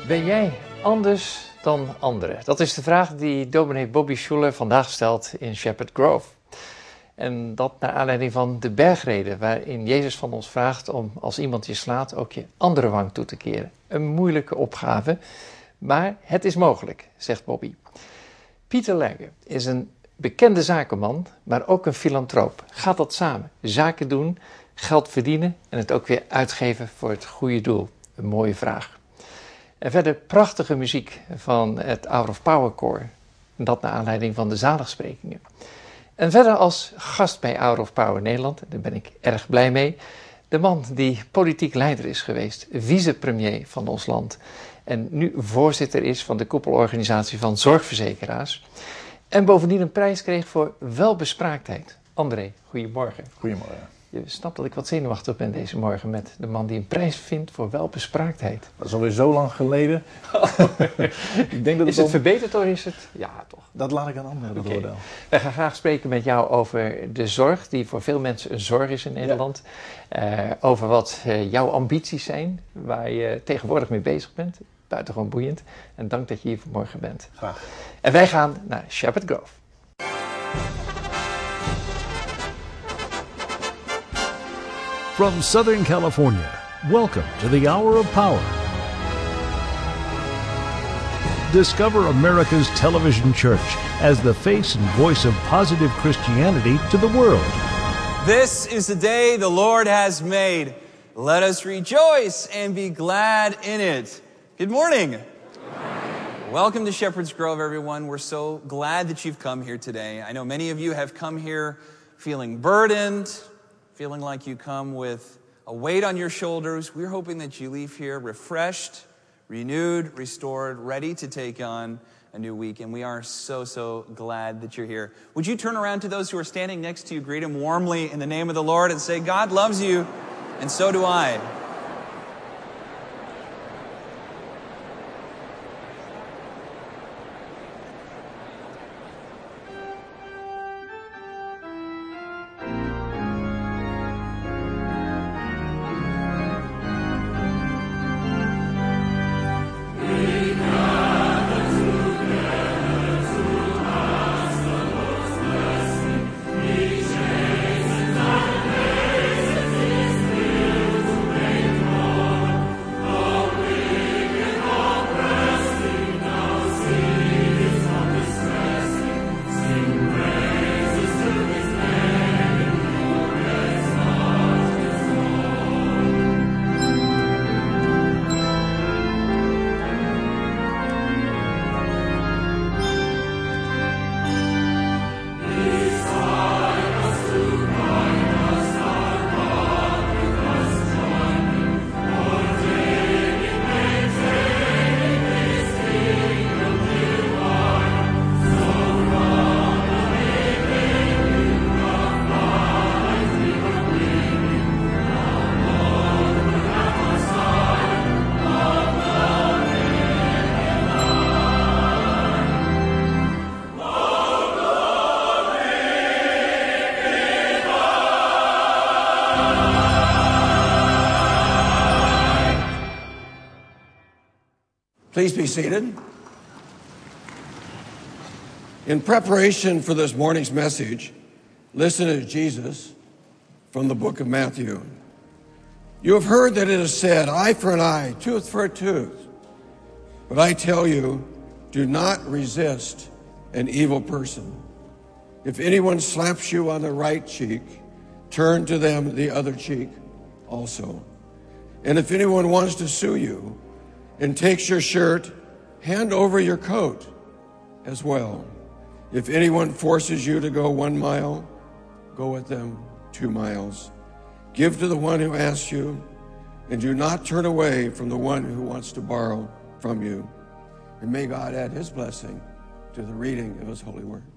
Ben jij anders dan anderen? Dat is de vraag die dominee Bobby Schuller vandaag stelt in Shepherd Grove. En dat naar aanleiding van de bergreden, waarin Jezus van ons vraagt om, als iemand je slaat, ook je andere wang toe te keren. Een moeilijke opgave, maar het is mogelijk, zegt Bobby. Pieter Legge is een bekende zakenman, maar ook een filantroop. Gaat dat samen? Zaken doen, geld verdienen en het ook weer uitgeven voor het goede doel? Een mooie vraag. En verder prachtige muziek van het Hour of Power Koor. En dat naar aanleiding van de zaligsprekingen. En verder als gast bij Hour of Power Nederland, daar ben ik erg blij mee, de man die politiek leider is geweest, vicepremier van ons land en nu voorzitter is van de koepelorganisatie van zorgverzekeraars en bovendien een prijs kreeg voor welbespraaktheid. André, goedemorgen. Goedemorgen. Je snapt dat ik wat zenuwachtig ben deze morgen met de man die een prijs vindt voor welbespraaktheid. Dat is alweer zo lang geleden. Ik denk dat is het verbeterd of is het? Ja, toch. Dat laat ik aan anderen oordeel. Wij gaan graag spreken met jou over de zorg, die voor veel mensen een zorg is in Nederland. Ja. Over wat jouw ambities zijn, waar je tegenwoordig mee bezig bent. Buitengewoon boeiend. En dank dat je hier vanmorgen bent. Graag. En wij gaan naar Shepherd Grove. From Southern California, welcome to the Hour of Power. Discover America's television church as the face and voice of positive Christianity to the world. This is the day the Lord has made. Let us rejoice and be glad in it. Good morning. Welcome to Shepherd's Grove, everyone. We're so glad that you've come here today. I know many of you have come here feeling burdened, feeling like you come with a weight on your shoulders. We're hoping that you leave here refreshed, renewed, restored, ready to take on a new week. And we are so glad that you're here. Would you turn around to those who are standing next to you, greet them warmly in the name of the Lord, and say, God loves you, and so do I. Please be seated. In preparation for this morning's message, listen to Jesus from the book of Matthew. You have heard that it is said, eye for an eye, tooth for a tooth. But I tell you, do not resist an evil person. If anyone slaps you on the right cheek, turn to them the other cheek also. And if anyone wants to sue you and takes your shirt, hand over your coat as well. If anyone forces you to go 1 mile, go with them 2 miles. Give to the one who asks you, and do not turn away from the one who wants to borrow from you. And may God add his blessing to the reading of his holy word.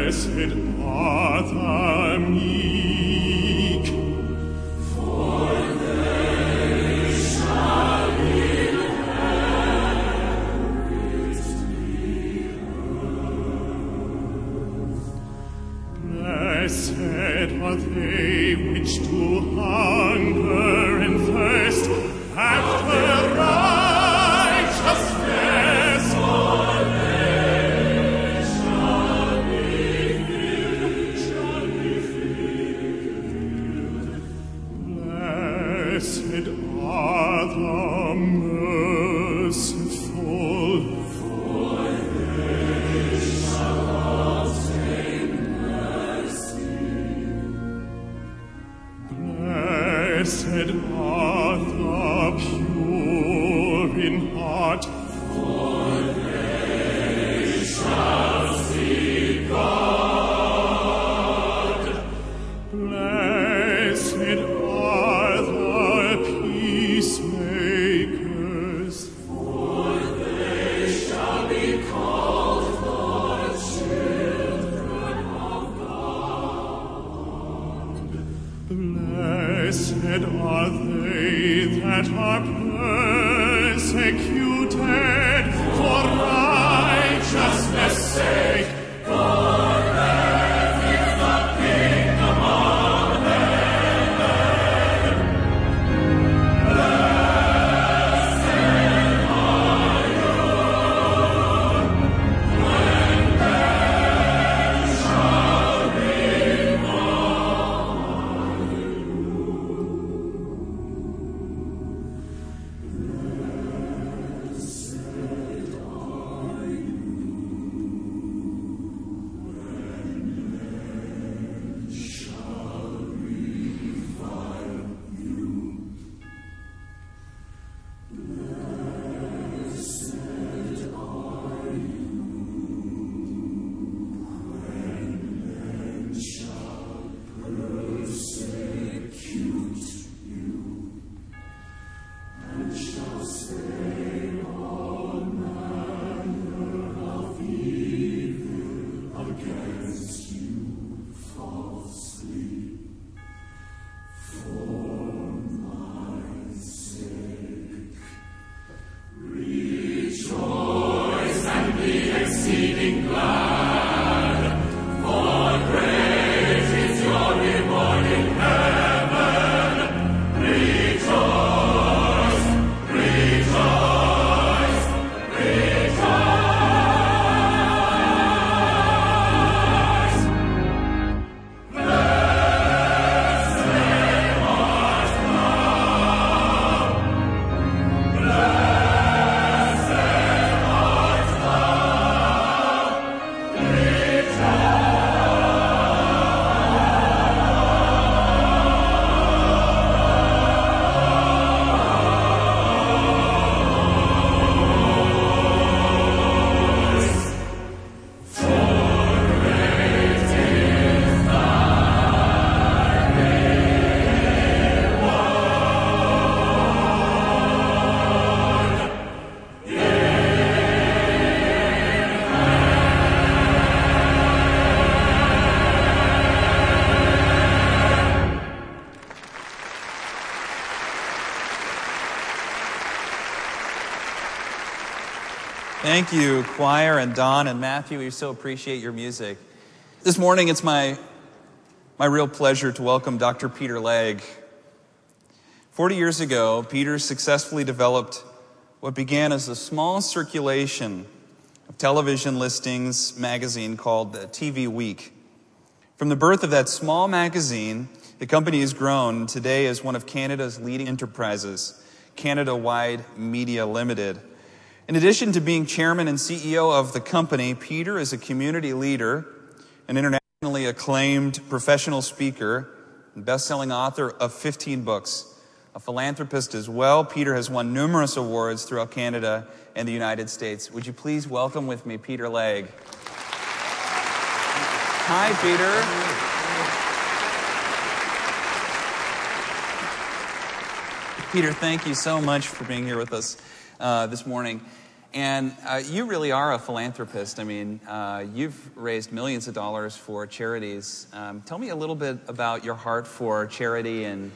Thank you, choir, and Don and Matthew. We so appreciate your music. This morning, it's my real pleasure to welcome Dr. Peter Legge. 40 years ago, Peter successfully developed what began as a small circulation of television listings magazine called TV Week. From the birth of that small magazine, the company has grown today as one of Canada's leading enterprises, Canada Wide Media Limited. In addition to being chairman and CEO of the company, Peter is a community leader, an internationally acclaimed professional speaker, and best-selling author of 15 books. A philanthropist as well, Peter has won numerous awards throughout Canada and the United States. Would you please welcome with me Peter Legge? Hi, Peter. Peter, thank you so much for being here with us this morning. And you really are a philanthropist. I mean, you've raised millions of dollars for charities. Tell me a little bit about your heart for charity and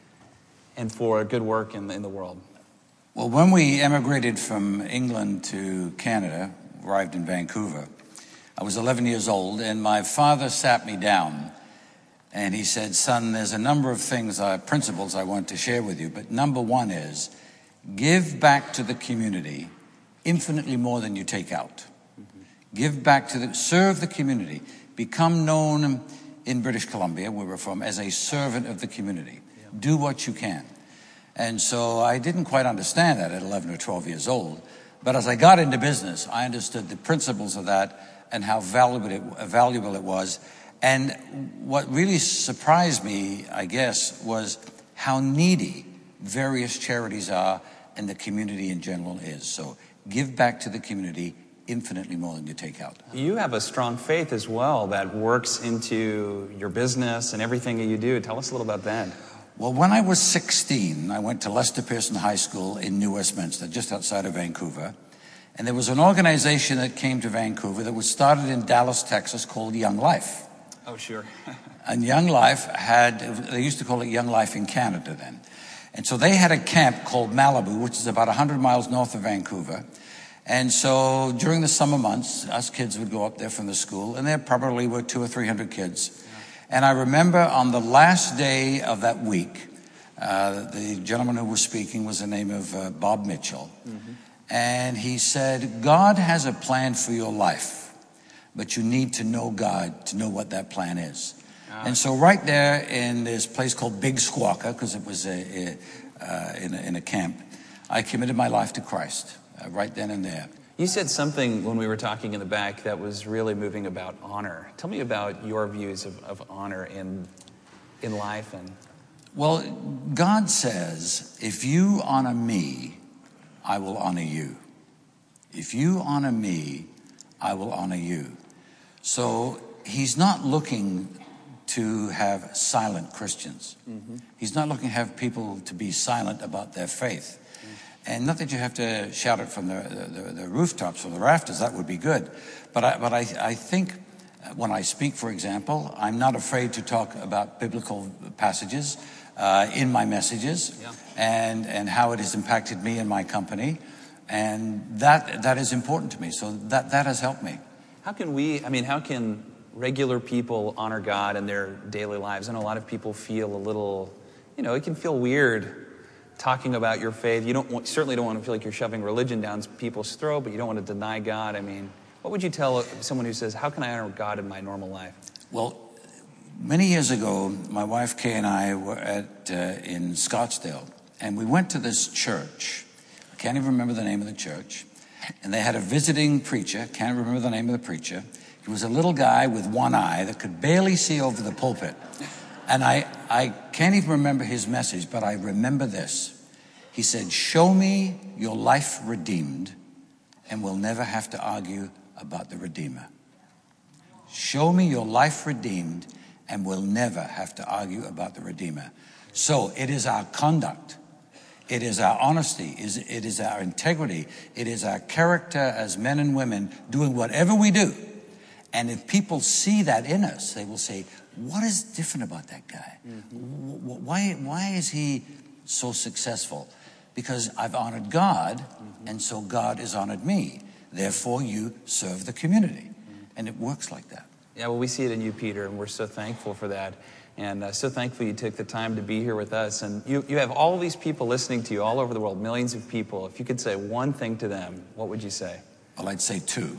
for good work in the world. Well, when we emigrated from England to Canada, arrived in Vancouver, I was 11 years old, and my father sat me down, and he said, "Son, there's a number of things, principles I want to share with you, but number one is give back to the community infinitely more than you take out. Give back to serve the community. Become known in British Columbia, where we're from, as a servant of the community. Do what you can." And so I didn't quite understand that at 11 or 12 years old. But as I got into business, I understood the principles of that and how valuable it was. And what really surprised me, I guess, was how needy various charities are and the community in general is. So give back to the community infinitely more than you take out. You have a strong faith as well that works into your business and everything that you do. Tell us a little about that. Well, when I was 16, I went to Lester Pearson High School in New Westminster, just outside of Vancouver. And there was an organization that came to Vancouver that was started in Dallas, Texas, called Young Life. Oh, sure. And Young Life they used to call it Young Life in Canada then. And so they had a camp called Malibu, which is about 100 miles north of Vancouver. And so during the summer months, us kids would go up there from the school, and there probably were 200 or 300 kids. And I remember on the last day of that week, the gentleman who was speaking was the name of Bob Mitchell. Mm-hmm. And he said, "God has a plan for your life, but you need to know God to know what that plan is." And so right there in this place called Big Squawka, because it was in a camp, I committed my life to Christ right then and there. You said something when we were talking in the back that was really moving about honor. Tell me about your views of honor in life. Well, God says, if you honor me, I will honor you. If you honor me, I will honor you. So he's not looking to have silent Christians. Mm-hmm. He's not looking to have people to be silent about their faith. And not that you have to shout it from the rooftops or the rafters, that would be good. But I think when I speak, for example, I'm not afraid to talk about biblical passages in my messages, and how it has impacted me and my company. And that is important to me. So that has helped me. How can regular people honor God in their daily lives? I know a lot of people feel a little, it can feel weird talking about your faith. You certainly don't want to feel like you're shoving religion down people's throat, but you don't want to deny God. I mean, what would you tell someone who says, how can I honor God in my normal life? Well, many years ago, my wife Kay and I were in Scottsdale, and we went to this church. I can't even remember the name of the church. And they had a visiting preacher. Can't remember the name of the preacher. He was a little guy with one eye that could barely see over the pulpit. And I can't even remember his message, but I remember this. He said, "Show me your life redeemed, and we'll never have to argue about the Redeemer. Show me your life redeemed, and we'll never have to argue about the Redeemer." So it is our conduct. It is our honesty. It is our integrity. It is our character as men and women doing whatever we do. And if people see that in us, they will say, "What is different about that guy? Mm-hmm. Why is he so successful?" Because I've honored God, and so God has honored me. Therefore, you serve the community. And it works like that. Yeah, well, we see it in you, Peter, and we're so thankful for that. And so thankful you took the time to be here with us. And you have all these people listening to you all over the world, millions of people. If you could say one thing to them, what would you say? Well, I'd say two.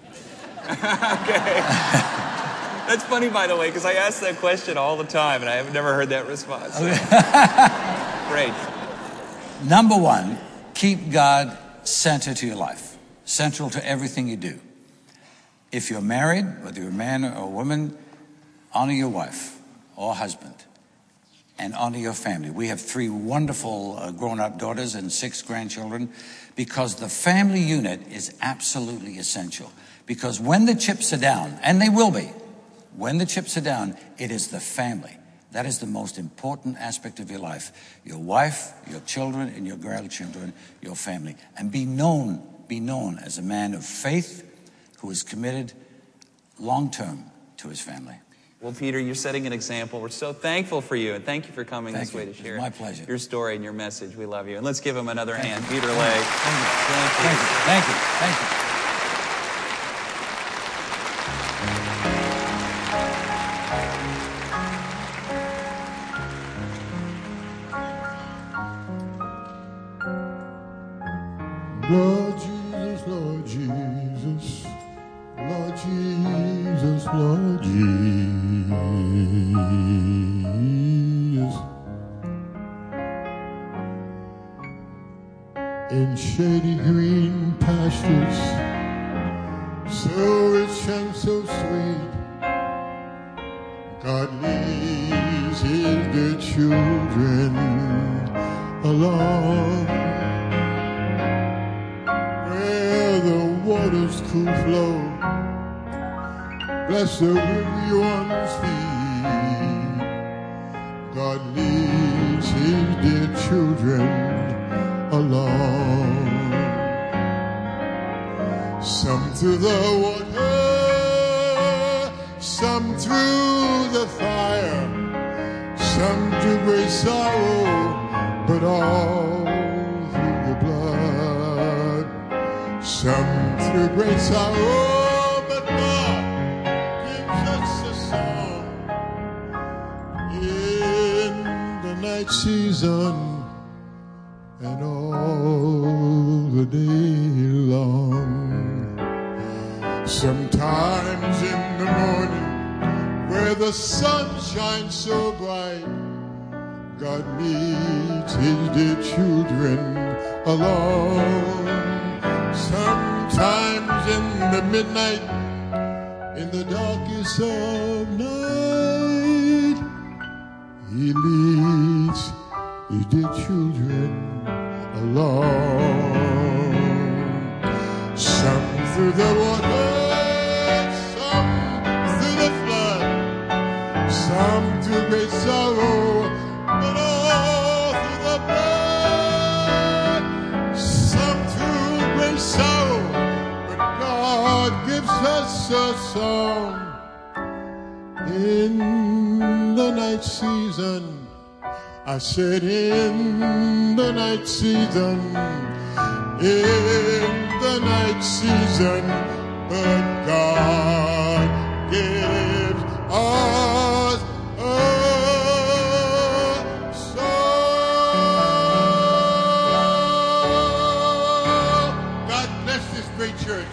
Okay. That's funny, by the way, because I ask that question all the time, and I have never heard that response. So. Great. Number one, keep God center to your life, central to everything you do. If you're married, whether you're a man or a woman, honor your wife or husband and honor your family. We have 3 wonderful grown-up daughters and 6 grandchildren, because the family unit is absolutely essential. Because when the chips are down, and they will be, when the chips are down, it is the family. That is the most important aspect of your life. Your wife, your children, and your grandchildren, your family. And be known be known as a man of faith who is committed long-term to his family. Well, Peter, you're setting an example. We're so thankful for you, and thank you for coming this way to share my pleasure. Your story and your message. We love you. And let's give him another hand. Peter Lake. Thank you. Lord Jesus, Lord Jesus, Lord Jesus, Lord Jesus. In shady green pastures, so rich and so sweet, God leads his dear children along. The waters cool flow, bless the weary one's feet. God leads his dear children along. Some through the water, some through the fire, some through great sorrow, but all through the blood. Some through great sorrow, but God gives us a song in the night season and all the day long. Sometimes in the morning, where the sun shines so bright, God leads his dear children along. Sometimes in the midnight, in the darkest of night, he leads his dear children along. Some through the water, some through the flood, some through great sorrow, but all through the blood. Some through great sorrow, but God gives us a song in the night season. I said in the night season, in the night season, but God gives us a song. God bless this great church.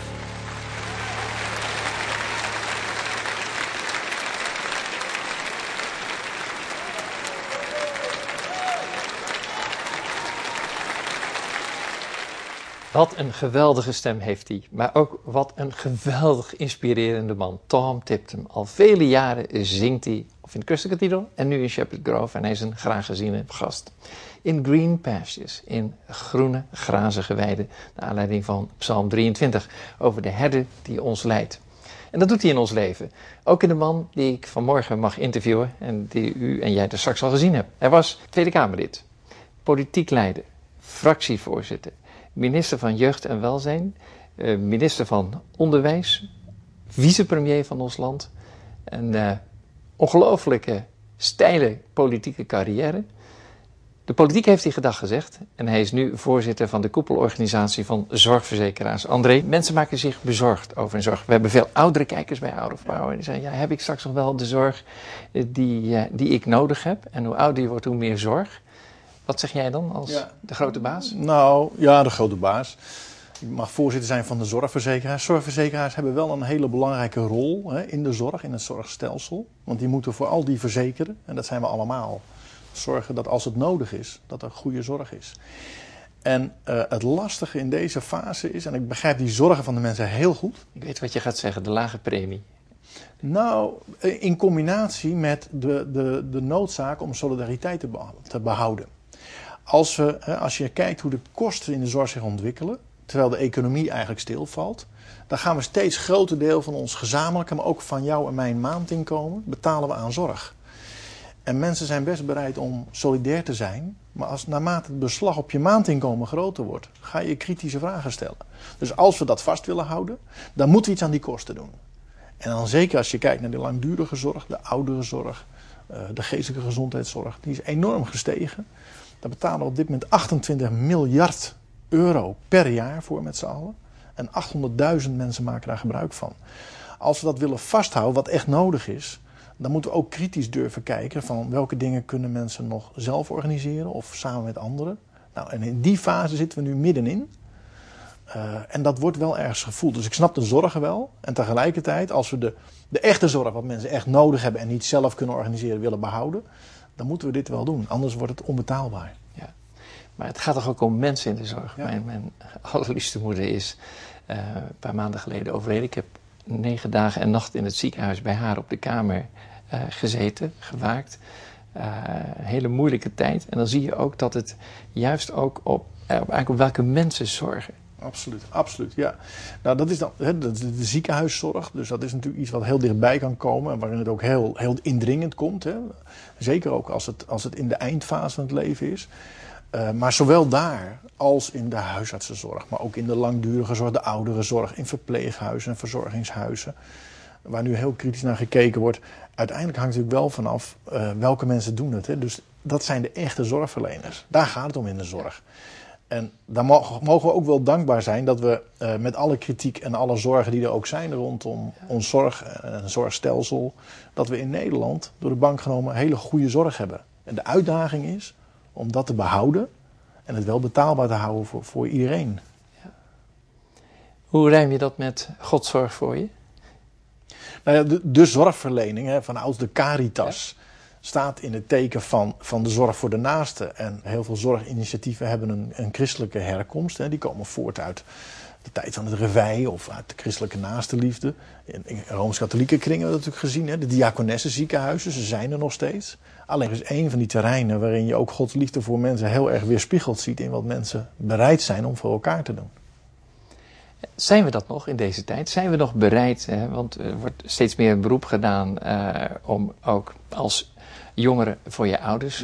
Wat een geweldige stem heeft hij, maar ook wat een geweldig inspirerende man. Tom Tipton. Al vele jaren zingt hij, of in de Crystal Cathedral en nu in Shepherd Grove. En hij is een graag geziene gast. In green pastures, in groene, grazige weiden. Naar aanleiding van Psalm 23, over de herder die ons leidt. En dat doet hij in ons leven. Ook in de man die ik vanmorgen mag interviewen en die u en jij er straks al gezien hebt. Hij was Tweede Kamerlid, politiek leider, fractievoorzitter, minister van Jeugd en Welzijn, minister van Onderwijs, vicepremier van ons land. Een ongelooflijke, steile politieke carrière. De politiek heeft hij gedag gezegd en hij is nu voorzitter van de koepelorganisatie van zorgverzekeraars. André, mensen maken zich bezorgd over hun zorg. We hebben veel oudere kijkers bij Out of Power. Die zeggen, ja, heb ik straks nog wel de zorg die ik nodig heb? En hoe ouder je wordt, hoe meer zorg. Wat zeg jij dan als de grote baas? Nou, ja, de grote baas. Ik mag voorzitter zijn van de zorgverzekeraars. Zorgverzekeraars hebben wel een hele belangrijke rol in de zorg, in het zorgstelsel. Want die moeten voor al die verzekeren, en dat zijn we allemaal, zorgen dat als het nodig is, dat er goede zorg is. En het lastige in deze fase is, en ik begrijp die zorgen van de mensen heel goed. Ik weet wat je gaat zeggen, de lage premie. Nou, in combinatie met de noodzaak om solidariteit te behouden. Als je kijkt hoe de kosten in de zorg zich ontwikkelen, terwijl de economie eigenlijk stilvalt, dan gaan we steeds groter deel van ons gezamenlijke, maar ook van jou en mijn maandinkomen, betalen we aan zorg. En mensen zijn best bereid om solidair te zijn. Maar naarmate het beslag op je maandinkomen groter wordt, ga je kritische vragen stellen. Dus als we dat vast willen houden, dan moeten we iets aan die kosten doen. En dan zeker als je kijkt naar de langdurige zorg, de ouderenzorg, de geestelijke gezondheidszorg. Die is enorm gestegen. Daar betalen we op dit moment 28 miljard euro per jaar voor met z'n allen. En 800.000 mensen maken daar gebruik van. Als we dat willen vasthouden, wat echt nodig is, dan moeten we ook kritisch durven kijken van welke dingen kunnen mensen nog zelf organiseren of samen met anderen. Nou, en in die fase zitten we nu middenin. En dat wordt wel ergens gevoeld. Dus ik snap de zorgen wel. En tegelijkertijd, als we de echte zorg, wat mensen echt nodig hebben en niet zelf kunnen organiseren, willen behouden, dan moeten we dit wel doen. Anders wordt het onbetaalbaar. Ja. Maar het gaat toch ook om mensen in de zorg. Ja. Mijn allerliefste moeder is een paar maanden geleden overleden. Ik heb 9 dagen en nachten in het ziekenhuis bij haar op de kamer gezeten, gewaakt. Een hele moeilijke tijd. En dan zie je ook dat het juist ook op welke mensen zorgen. Absoluut, absoluut, ja. Nou, dat is dan de ziekenhuiszorg. Dus dat is natuurlijk iets wat heel dichtbij kan komen. En waarin het ook heel indringend komt. Hè. Zeker ook als het in de eindfase van het leven is. Maar zowel daar als in de huisartsenzorg. Maar ook in de langdurige zorg, de ouderenzorg. In verpleeghuizen en verzorgingshuizen. Waar nu heel kritisch naar gekeken wordt. Uiteindelijk hangt het natuurlijk wel vanaf welke mensen doen het. Hè. Dus dat zijn de echte zorgverleners. Daar gaat het om in de zorg. En daar mogen we ook wel dankbaar zijn dat we met alle kritiek en alle zorgen die er ook zijn rondom ons zorg en zorgstelsel, dat we in Nederland door de bank genomen hele goede zorg hebben. En de uitdaging is om dat te behouden en het wel betaalbaar te houden voor iedereen. Ja. Hoe rijm je dat met Gods zorg voor je? Nou ja, de zorgverlening, van ouds de Caritas, staat in het teken van de zorg voor de naaste. En heel veel zorginitiatieven hebben een christelijke herkomst. Hè. Die komen voort uit de tijd van het Reveil of uit de christelijke naastenliefde. In Rooms-Katholieke kringen hebben we dat natuurlijk gezien. Hè. De diakonessenziekenhuizen, ze zijn er nog steeds. Alleen er is één van die terreinen waarin je ook Gods liefde voor mensen heel erg weerspiegeld ziet in wat mensen bereid zijn om voor elkaar te doen. Zijn we dat nog in deze tijd? Zijn we nog bereid? Want er wordt steeds meer een beroep gedaan om ook als jongeren voor je ouders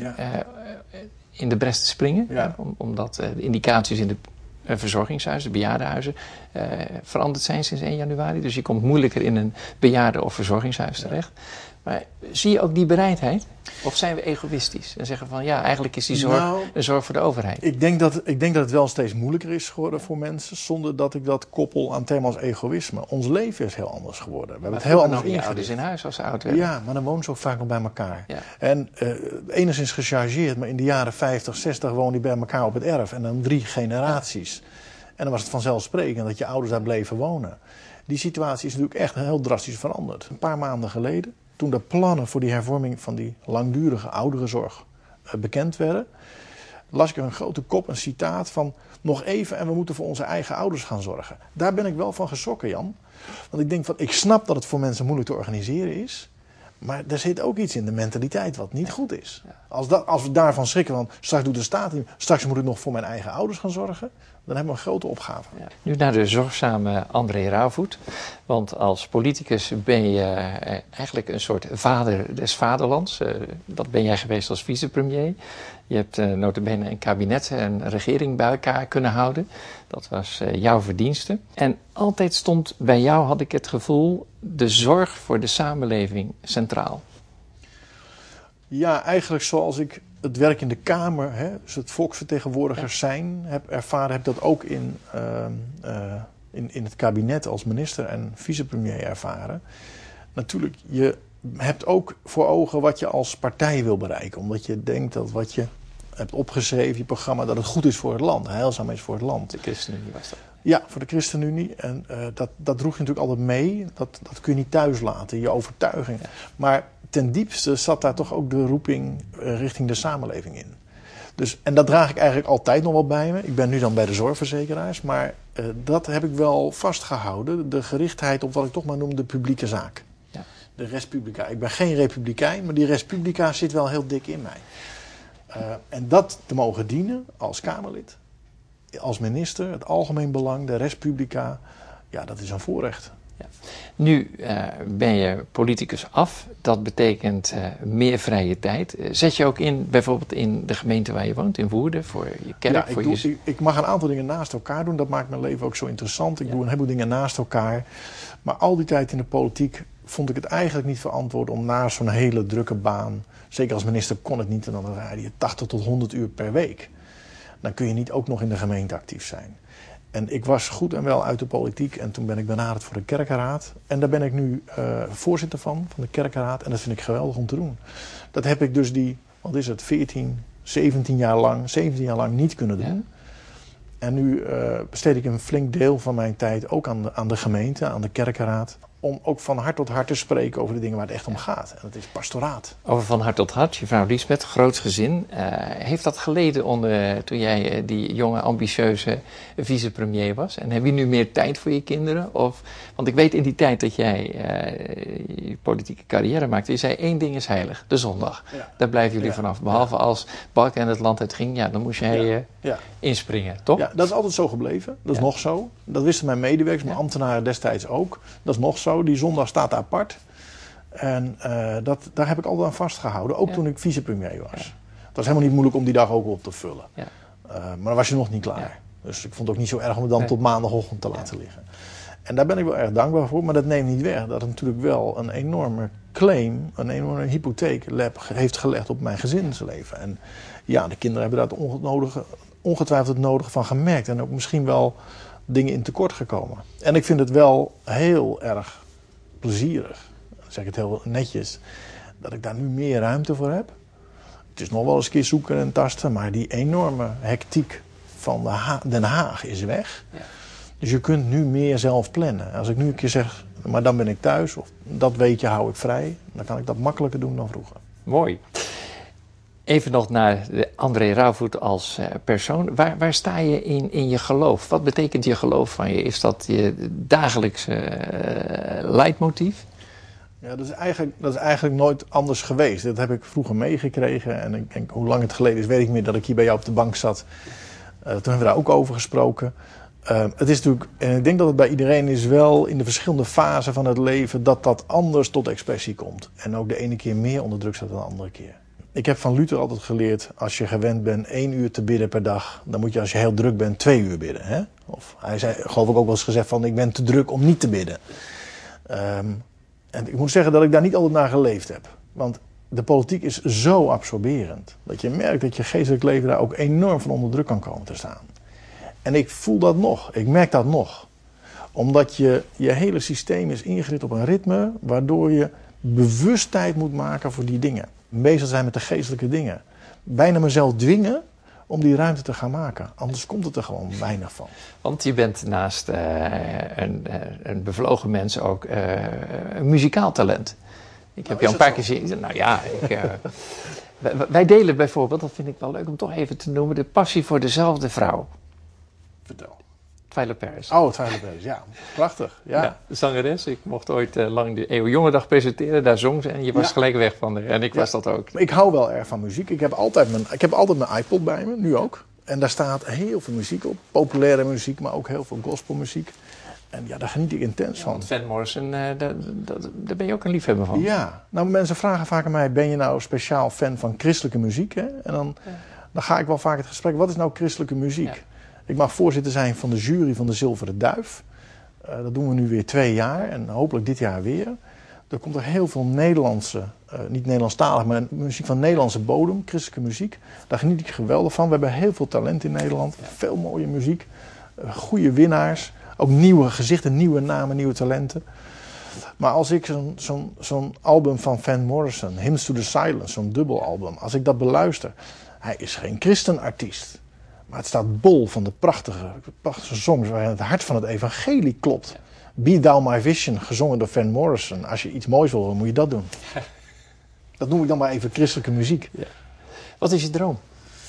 in de bres te springen. Ja. Omdat de indicaties in de verzorgingshuizen, bejaardenhuizen, veranderd zijn sinds 1 januari. Dus je komt moeilijker in een bejaarden- of verzorgingshuis terecht. Maar zie je ook die bereidheid? Of zijn we egoïstisch en zeggen van ja, eigenlijk is die zorg een zorg voor de overheid? Ik denk dat het wel steeds moeilijker is geworden voor mensen, zonder dat ik dat koppel aan thema's egoïsme. Ons leven is heel anders geworden. We hebben het heel anders ingericht. Ouders in huis als ze oud werden. Ja, maar dan wonen ze ook vaak nog bij elkaar. Ja. En enigszins gechargeerd, maar in de jaren 50, 60 woonden die bij elkaar op het erf. En dan 3 generaties. En dan was het vanzelfsprekend dat je ouders daar bleven wonen. Die situatie is natuurlijk echt heel drastisch veranderd. Een paar maanden geleden, toen de plannen voor die hervorming van die langdurige ouderenzorg bekend werden, las ik een grote kop, een citaat van nog even en we moeten voor onze eigen ouders gaan zorgen. Daar ben ik wel van geschrokken, Jan. Want ik denk van, ik snap dat het voor mensen moeilijk te organiseren is, maar er zit ook iets in de mentaliteit wat niet goed is. Als we daarvan schrikken, van straks doet de staat niet, straks moet ik nog voor mijn eigen ouders gaan zorgen, dan hebben we een grote opgave. Ja. Nu naar de zorgzame André Rauwvoet. Want als politicus ben je eigenlijk een soort vader des vaderlands. Dat ben jij geweest als vicepremier. Je hebt nota bene een kabinet en een regering bij elkaar kunnen houden. Dat was jouw verdienste. En altijd stond bij jou, had ik het gevoel, de zorg voor de samenleving centraal. Ja, eigenlijk zoals ik het werk in de Kamer, dus het volksvertegenwoordigers zijn, heb ervaren, heb dat ook in het kabinet als minister en vicepremier ervaren. Natuurlijk, je hebt ook voor ogen wat je als partij wil bereiken. Omdat je denkt dat wat je hebt opgeschreven, je programma, dat het goed is voor het land, heilzaam is voor het land. De ChristenUnie was dat. Ja, voor de ChristenUnie. En dat droeg je natuurlijk altijd mee. Dat kun je niet thuis laten, je overtuiging. Ja. Maar ten diepste zat daar toch ook de roeping richting de samenleving in. Dus, en dat draag ik eigenlijk altijd nog wel bij me. Ik ben nu dan bij de zorgverzekeraars. Maar dat heb ik wel vastgehouden. De gerichtheid op wat ik toch maar noem de publieke zaak. Ja. De res publica. Ik ben geen republikein, maar die res publica zit wel heel dik in mij. En dat te mogen dienen als Kamerlid, als minister, het algemeen belang, de res publica, ja, dat is een voorrecht. Ja. Nu ben je politicus af. Dat betekent meer vrije tijd. Zet je ook in, bijvoorbeeld in de gemeente waar je woont, in Woerden, voor je kerk? Ja, ik mag een aantal dingen naast elkaar doen. Dat maakt mijn leven ook zo interessant. Ik doe een heleboel dingen naast elkaar. Maar al die tijd in de politiek vond ik het eigenlijk niet verantwoord om na zo'n hele drukke baan, zeker als minister kon het niet, en dan rijd je 80 tot 100 uur per week. Dan kun je niet ook nog in de gemeente actief zijn. En ik was goed en wel uit de politiek en toen ben ik benaderd voor de kerkenraad. En daar ben ik nu voorzitter van de kerkenraad. En dat vind ik geweldig om te doen. Dat heb ik dus 17 jaar lang niet kunnen doen. Ja. En nu besteed ik een flink deel van mijn tijd ook aan de gemeente, aan de kerkenraad. Om ook van hart tot hart te spreken over de dingen waar het echt om gaat. En dat is pastoraat. Over van hart tot hart, je vrouw Liesbeth, groot gezin. Heeft dat geleden toen jij die jonge, ambitieuze vicepremier was? En heb je nu meer tijd voor je kinderen? Want ik weet in die tijd dat jij je politieke carrière maakte, je zei 1 ding is heilig, de zondag. Ja. Daar blijven jullie vanaf. Behalve als Balken het land uitging, dan moest jij inspringen, toch? Ja, dat is altijd zo gebleven. Dat is nog zo. Dat wisten mijn medewerkers, mijn ambtenaren destijds ook. Dat is nog zo. Die zondag staat apart. En daar heb ik altijd aan vastgehouden. Ook toen ik vicepremier was. Het was helemaal niet moeilijk om die dag ook op te vullen. Ja. Maar dan was je nog niet klaar. Ja. Dus ik vond het ook niet zo erg om het dan tot maandagochtend te laten liggen. En daar ben ik wel erg dankbaar voor. Maar dat neemt niet weg dat het natuurlijk wel een enorme claim, een enorme hypotheek heeft gelegd op mijn gezinsleven. En ja, de kinderen hebben daar ongetwijfeld het nodige van gemerkt. En ook misschien wel dingen in tekort gekomen. En ik vind het wel heel erg plezierig, dan zeg ik het heel netjes, dat ik daar nu meer ruimte voor heb. Het is nog wel eens een keer zoeken en tasten, maar die enorme hectiek van Den Haag is weg. Ja. Dus je kunt nu meer zelf plannen. Als ik nu een keer zeg, maar dan ben ik thuis, of dat weekje hou ik vrij, dan kan ik dat makkelijker doen dan vroeger. Mooi. Even nog naar André Rauwvoet als persoon. Waar sta je in je geloof? Wat betekent je geloof van je? Is dat je dagelijkse leidmotief? Ja, dat is eigenlijk nooit anders geweest. Dat heb ik vroeger meegekregen. En ik denk, hoe lang het geleden is, weet ik meer dat ik hier bij jou op de bank zat. Toen hebben we daar ook over gesproken. Het is natuurlijk, en ik denk dat het bij iedereen is wel in de verschillende fasen van het leven dat anders tot expressie komt. En ook de ene keer meer onder druk staat dan de andere keer. Ik heb van Luther altijd geleerd, als je gewend bent 1 uur te bidden per dag, dan moet je als je heel druk bent 2 uur bidden. Hè? Of hij zei, geloof ik ook wel eens gezegd van, ik ben te druk om niet te bidden. En ik moet zeggen dat ik daar niet altijd naar geleefd heb. Want de politiek is zo absorberend, dat je merkt dat je geestelijk leven daar ook enorm van onder druk kan komen te staan. En ik voel dat nog, ik merk dat nog. Omdat je hele systeem is ingericht op een ritme, waardoor je bewust tijd moet maken voor die dingen. Bezig zijn met de geestelijke dingen. Bijna mezelf dwingen om die ruimte te gaan maken. Anders komt het er gewoon weinig van. Want je bent naast een bevlogen mens ook een muzikaal talent. Ik heb jou een paar keer zien. Nou ja, wij delen bijvoorbeeld, dat vind ik wel leuk om toch even te noemen, de passie voor dezelfde vrouw. Vertel. Twyla Paris. Oh, Twyla Paris, ja. Prachtig. Ja. De zangeres. Ik mocht ooit lang de Eeuwenjongedag presenteren. Daar zong ze en je was gelijk weg van haar. En ik was dat ook. Ik hou wel erg van muziek. Ik heb altijd mijn iPod bij me, nu ook. En daar staat heel veel muziek op. Populaire muziek, maar ook heel veel gospelmuziek. En ja, daar geniet ik intens van. Want Van Morrison, daar ben je ook een liefhebber van. Ja. Nou, mensen vragen vaak aan mij, ben je nou speciaal fan van christelijke muziek? Hè? En dan ga ik wel vaak het gesprek, wat is nou christelijke muziek? Ja. Ik mag voorzitter zijn van de jury van de Zilveren Duif. Dat doen we nu weer 2 jaar en hopelijk dit jaar weer. Er komt er heel veel Nederlandse, niet Nederlandstalig, maar muziek van Nederlandse bodem, christelijke muziek. Daar geniet ik geweldig van. We hebben heel veel talent in Nederland. Veel mooie muziek. Goede winnaars. Ook nieuwe gezichten, nieuwe namen, nieuwe talenten. Maar als ik zo'n album van Van Morrison, Hymns to the Silence, zo'n dubbelalbum, als ik dat beluister, hij is geen christenartiest. Maar het staat bol van de prachtige songs waarin het hart van het evangelie klopt. Ja. Be Thou My Vision, gezongen door Van Morrison. Als je iets moois wil, moet je dat doen. Dat noem ik dan maar even christelijke muziek. Ja. Wat is je droom?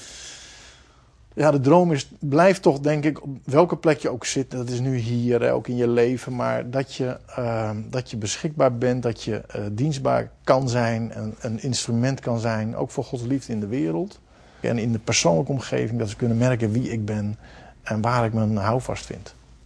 Ja, de droom blijft toch, denk ik, op welke plek je ook zit. Dat is nu hier, ook in je leven. Maar dat je beschikbaar bent, dat je dienstbaar kan zijn. Een instrument kan zijn, ook voor Gods liefde in de wereld. En in de persoonlijke omgeving, dat ze kunnen merken wie ik ben en waar ik mijn houvast vind.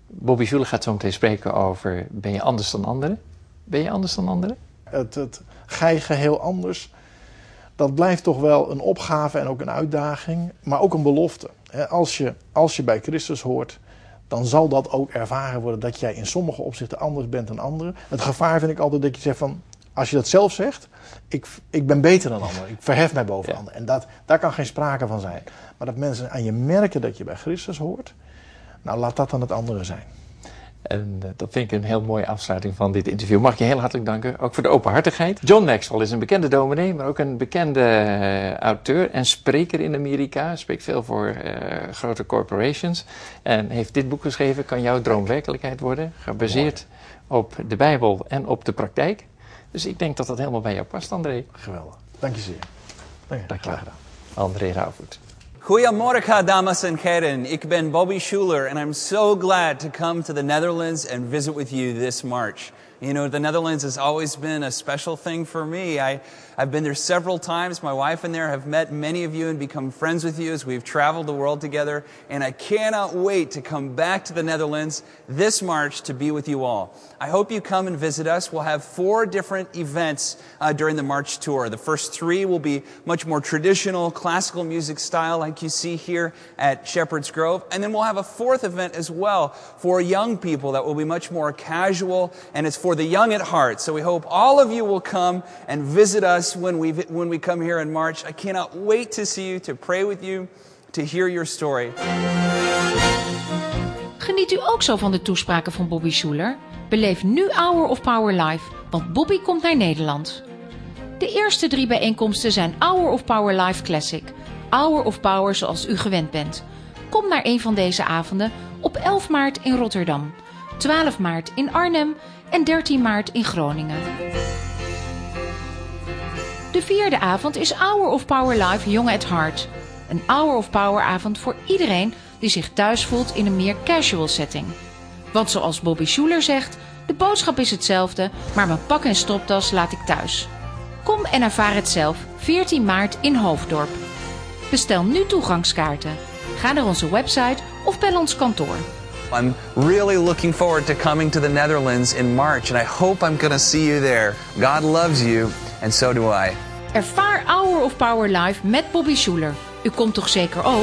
Bobby Schuller gaat zo meteen spreken over, ben je anders dan anderen? Ben je anders dan anderen? Het ga je geheel anders, dat blijft toch wel een opgave en ook een uitdaging, maar ook een belofte. Als je bij Christus hoort, dan zal dat ook ervaren worden dat jij in sommige opzichten anders bent dan anderen. Het gevaar vind ik altijd dat je zegt van, als je dat zelf zegt, ik ben beter dan anderen, ik verhef mij boven anderen. En daar kan geen sprake van zijn. Maar dat mensen aan je merken dat je bij Christus hoort, nou laat dat dan het andere zijn. En dat vind ik een heel mooie afsluiting van dit interview. Mag ik je heel hartelijk danken, ook voor de openhartigheid. John Maxwell is een bekende dominee, maar ook een bekende auteur en spreker in Amerika. Hij spreekt veel voor grote corporations. En heeft dit boek geschreven, Kan jouw droom werkelijkheid worden? Gebaseerd op de Bijbel en op de praktijk. Dus ik denk dat dat helemaal bij jou past, André. Geweldig. Dank je zeer. Dank je wel. André Rauwvoet. Goedemorgen, dames en heren. Ik ben Bobby Schuller, and I'm so glad to come to the Netherlands and visit with you this March. You know, the Netherlands has always been a special thing for me. I've been there several times. My wife and there have met many of you and become friends with you as we've traveled the world together. And I cannot wait to come back to the Netherlands this March to be with you all. I hope you come and visit us. We'll have 4 different events during the March tour. The first 3 will be much more traditional classical music style like you see here at Shepherd's Grove. And then we'll have a 4th event as well for young people that will be much more casual, and it's for the young at heart. So we hope all of you will come and visit us when we come here in March. I cannot wait to see you, to pray with you, to hear your story. Geniet u ook zo van de toespraken van Bobby Schuller? Beleef nu Hour of Power Live, want Bobby komt naar Nederland. De eerste 3 bijeenkomsten zijn Hour of Power Live Classic. Hour of Power zoals u gewend bent. Kom naar een van deze avonden op 11 maart in Rotterdam, 12 maart in Arnhem en 13 maart in Groningen. De 4e avond is Hour of Power Live Young at Heart. Een Hour of Power avond voor iedereen die zich thuis voelt in een meer casual setting. Want zoals Bobby Schuller zegt, de boodschap is hetzelfde, maar mijn pak en stropdas laat ik thuis. Kom en ervaar het zelf, 14 maart in Hoofddorp. Bestel nu toegangskaarten. Ga naar onze website of bel ons kantoor. I'm really looking forward to coming to the Netherlands in March, and I hope I'm going to see you there. God loves you, and so do I. Ervaar Hour of Power Live met Bobby Schuller. U komt toch zeker ook?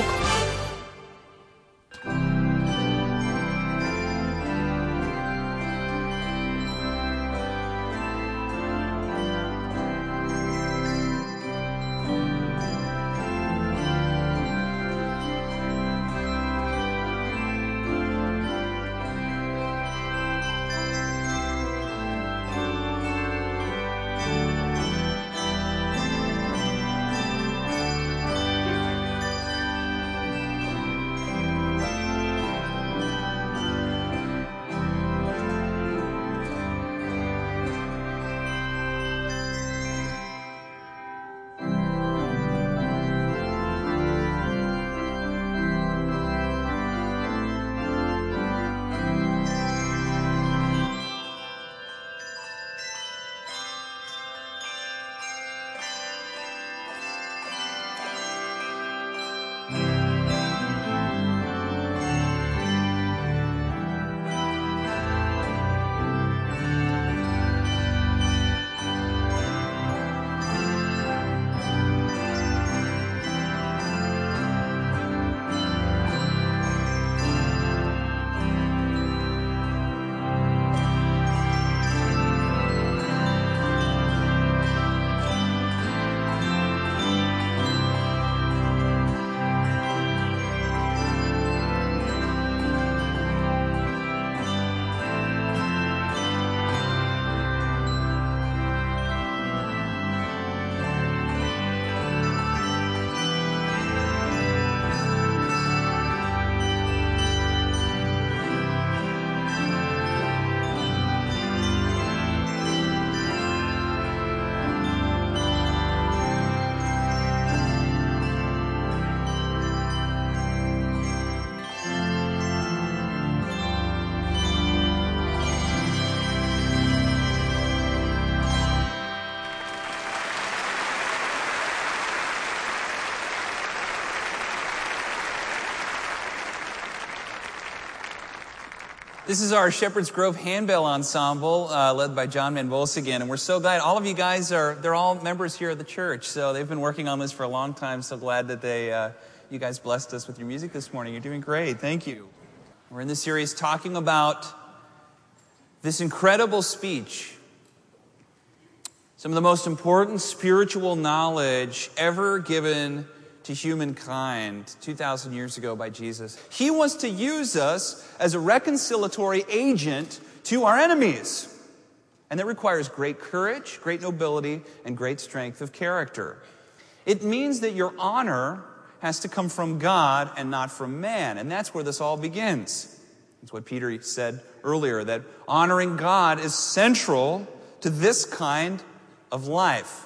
This is our Shepherd's Grove Handbell Ensemble, led by John Manvos again. And we're so glad. All of you guys they're all members here at the church. So they've been working on this for a long time. So glad that you guys blessed us with your music this morning. You're doing great. Thank you. We're in this series talking about this incredible speech. Some of the most important spiritual knowledge ever given to humankind 2,000 years ago by Jesus. He wants to use us as a reconciliatory agent to our enemies. And that requires great courage, great nobility, and great strength of character. It means that your honor has to come from God and not from man. And that's where this all begins. That's what Peter said earlier, that honoring God is central to this kind of life.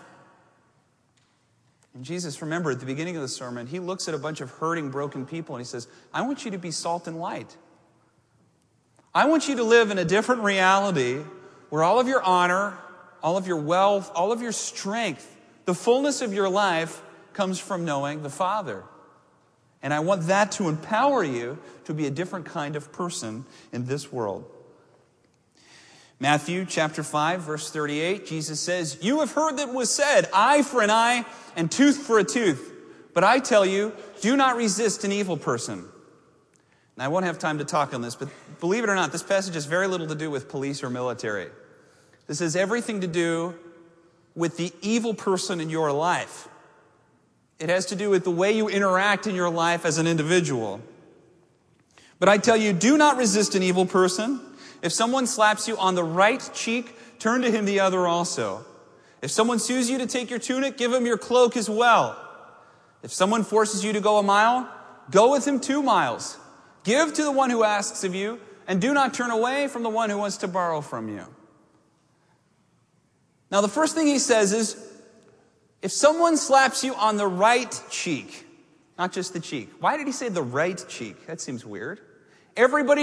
And Jesus, remember, at the beginning of the sermon, he looks at a bunch of hurting, broken people and he says, I want you to be salt and light. I want you to live in a different reality where all of your honor, all of your wealth, all of your strength, the fullness of your life comes from knowing the Father. And I want that to empower you to be a different kind of person in this world. Matthew chapter 5, verse 38, Jesus says, you have heard that it was said, eye for an eye and tooth for a tooth. But I tell you, do not resist an evil person. Now, I won't have time to talk on this, but believe it or not, this passage has very little to do with police or military. This has everything to do with the evil person in your life. It has to do with the way you interact in your life as an individual. But I tell you, do not resist an evil person. If someone slaps you on the right cheek, turn to him the other also. If someone sues you to take your tunic, give him your cloak as well. If someone forces you to go a mile, go with him 2 miles. Give to the one who asks of you, and do not turn away from the one who wants to borrow from you. Now, the first thing he says is, if someone slaps you on the right cheek, not just the cheek. Why did he say the right cheek? That seems weird. Everybody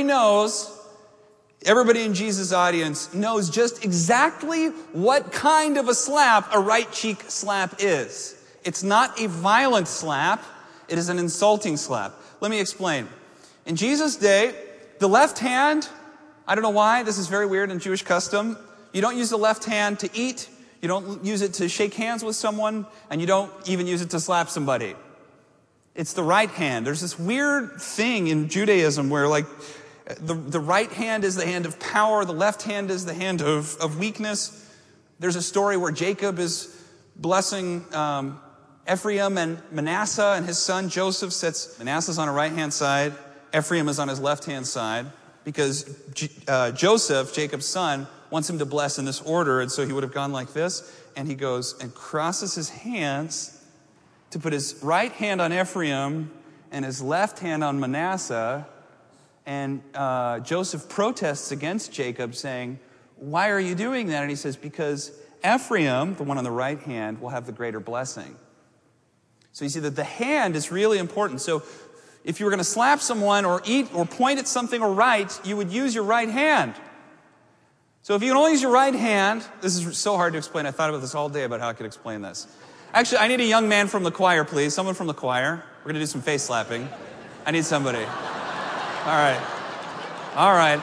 in Jesus' audience knows just exactly what kind of a slap a right cheek slap is. It's not a violent slap. It is an insulting slap. Let me explain. In Jesus' day, the left hand, I don't know why, this is very weird in Jewish custom. You don't use the left hand to eat. You don't use it to shake hands with someone. And you don't even use it to slap somebody. It's the right hand. There's this weird thing in Judaism where the right hand is the hand of power. The left hand is the hand of weakness. There's a story where Jacob is blessing Ephraim and Manasseh, and his son Joseph sets Manasseh's on the right-hand side. Ephraim is on his left-hand side because Joseph, Jacob's son, wants him to bless in this order. And so he would have gone like this. And he goes and crosses his hands to put his right hand on Ephraim and his left hand on Manasseh. And Joseph protests against Jacob, saying, why are you doing that? And he says, because Ephraim, the one on the right hand, will have the greater blessing. So you see that the hand is really important. So if you were going to slap someone or eat or point at something or write, you would use your right hand. So if you can only use your right hand, this is so hard to explain. I thought about this all day about how I could explain this. Actually, I need a young man from the choir, please. Someone from the choir. We're going to do some face slapping. I need somebody. All right. All right.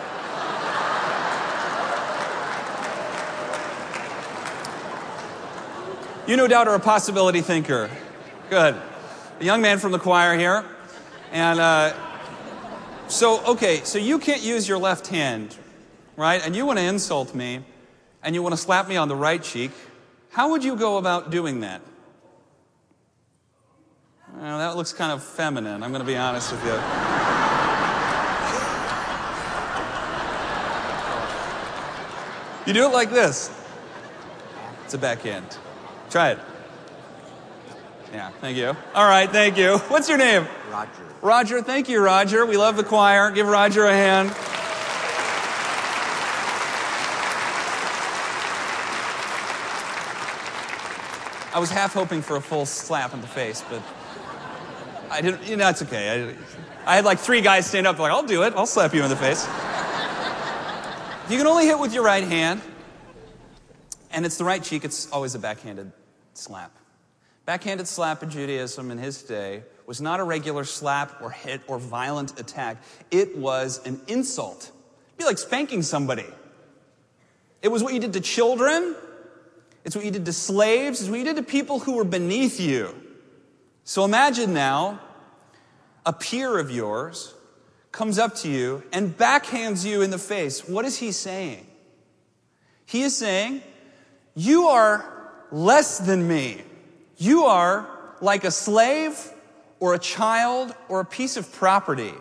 You no doubt are a possibility thinker. Good. A young man from the choir here. And so you can't use your left hand, right? And you want to insult me, and you want to slap me on the right cheek. How would you go about doing that? Well, that looks kind of feminine, I'm going to be honest with you. You do it like this. It's a backhand. Try it. Yeah, thank you. All right, thank you. What's your name? Roger. Roger, thank you, Roger. We love the choir. Give Roger a hand. I was half hoping for a full slap in the face, but I didn't. You know, it's okay. I had like 3 guys stand up like, I'll do it. I'll slap you in the face. You can only hit with your right hand, and it's the right cheek. It's always a backhanded slap. Backhanded slap in Judaism in his day was not a regular slap or hit or violent attack. It was an insult. It'd be like spanking somebody. It was what you did to children. It's what you did to slaves. It's what you did to people who were beneath you. So imagine now a peer of yours comes up to you and backhands you in the face. What is he saying? He is saying, you are less than me. You are like a slave or a child or a piece of property.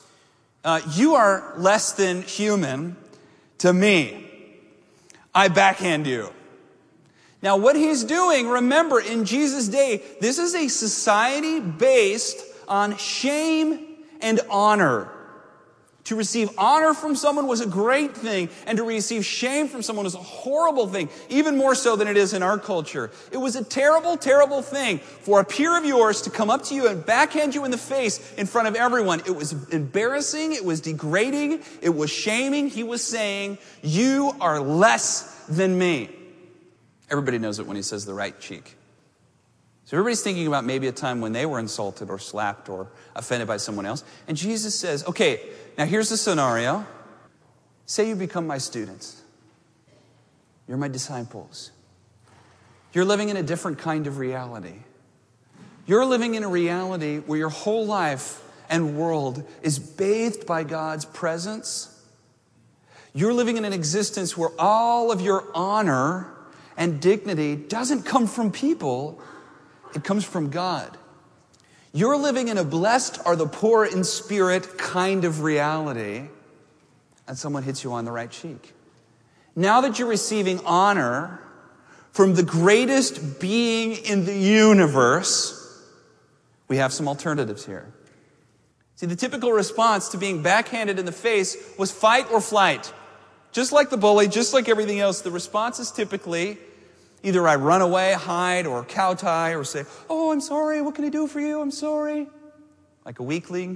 You are less than human to me. I backhand you. Now what he's doing, remember, in Jesus' day, this is a society based on shame and honor. To receive honor from someone was a great thing, and to receive shame from someone was a horrible thing, even more so than it is in our culture. It was a terrible, terrible thing for a peer of yours to come up to you and backhand you in the face in front of everyone. It was embarrassing, it was degrading, it was shaming. He was saying, you are less than me. Everybody knows it when he says the right cheek. So everybody's thinking about maybe a time when they were insulted or slapped or offended by someone else. And Jesus says, okay, now here's the scenario. Say you become my students. You're my disciples. You're living in a different kind of reality. You're living in a reality where your whole life and world is bathed by God's presence. You're living in an existence where all of your honor and dignity doesn't come from people. It comes from God. You're living in a blessed are the poor in spirit kind of reality, and someone hits you on the right cheek. Now that you're receiving honor from the greatest being in the universe, we have some alternatives here. See, the typical response to being backhanded in the face was fight or flight. Just like the bully, just like everything else, the response is typically either I run away, hide, or kowtow, or say, oh, I'm sorry, what can I do for you? I'm sorry. Like a weakling.